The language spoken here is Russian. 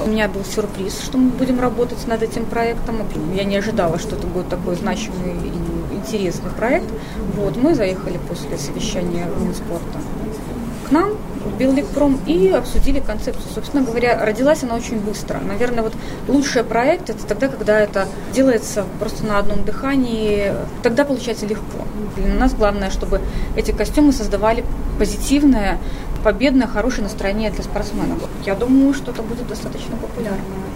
У меня был сюрприз, что мы будем работать над этим проектом. Я не ожидала, что это будет такой значимый и интересный проект. Мы заехали после совещания Минспорта к нам в Беллегпром и обсудили концепцию. Собственно говоря, родилась она очень быстро. Наверное, лучший проект – это тогда, когда это делается просто на одном дыхании. Тогда получается легко. Для нас главное, чтобы эти костюмы создавали позитивное, победное, хорошее настроение для спортсменов. Я думаю, что это будет достаточно популярно.